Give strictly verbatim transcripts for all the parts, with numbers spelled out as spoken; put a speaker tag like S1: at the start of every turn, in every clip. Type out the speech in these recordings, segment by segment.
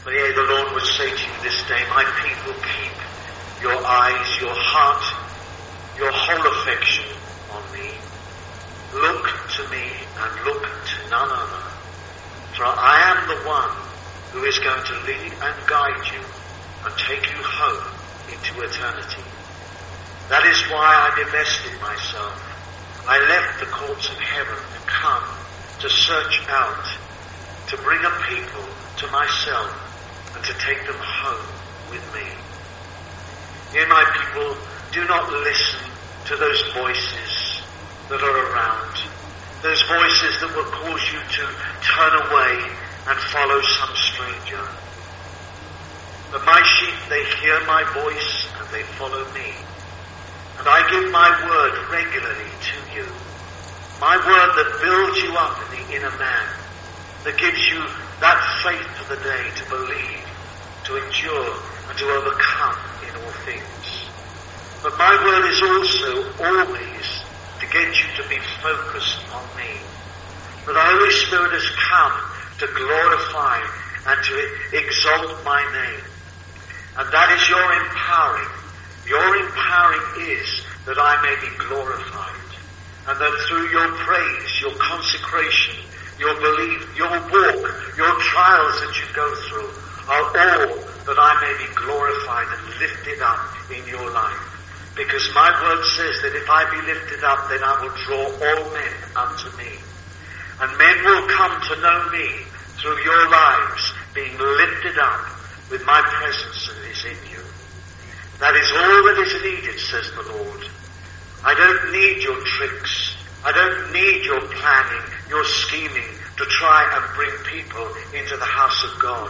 S1: But yea, the Lord would say to you this day, my people, keep your eyes, your heart, your whole affection on me. Look to me and look to none other. For I am the one who is going to lead and guide you and take you home into eternity. That is why I divested myself. I left the courts of heaven to come, to search out, to bring a people to myself and to take them home with me. Yea, my people, do not listen to those voices that are around, those voices that will cause you to turn away and follow some stranger. But my sheep, they hear my voice and they follow me. And I give my word regularly to you. My word that builds you up in the inner man, that gives you that faith for the day to believe, to endure, and to overcome in all things. But my word is also always to get you to be focused on me. For the Holy Spirit has come to glorify and to exalt my name. And that is your empowering. Your empowering is that I may be glorified, and that through your praise, your consecration, your belief, your walk, your trials that you go through are all that I may be glorified and lifted up in your life. Because my word says that if I be lifted up, then I will draw all men unto me. And men will come to know me through your lives being lifted up with my presence that is in you. That is all that is needed, says the Lord. I don't need your tricks. I don't need your planning, your scheming to try and bring people into the house of God.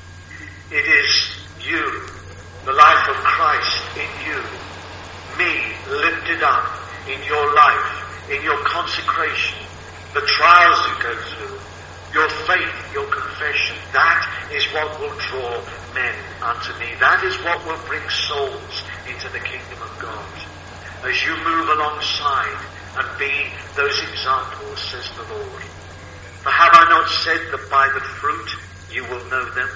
S1: It is you, the life of Christ in you, me lifted up in your life, in your consecration, the trials you go through, your faith, your confession. That is what will draw men unto me. That is what will bring souls into the kingdom of God. As you move alongside and be those examples, says the Lord. For have I not said that by the fruit you will know them?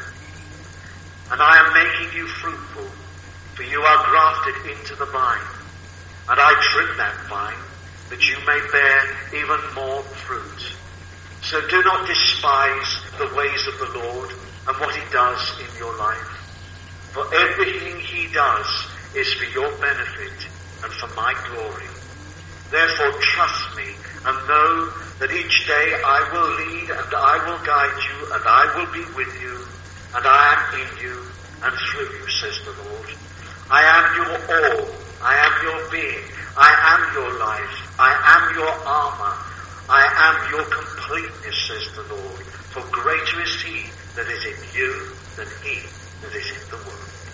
S1: And I am making you fruitful, for you are grafted into the vine. And I trim that vine, that you may bear even more fruit. So do not despise the ways of the Lord and what he does in your life. For everything he does is for your benefit and for my glory. Therefore trust me and know that each day I will lead and I will guide you and I will be with you and I am in you and through you, says the Lord. I am your all. I am your being. I am your life. I am your armor. I am your completeness, says the Lord. For greater is he that is in you than he that is in the world.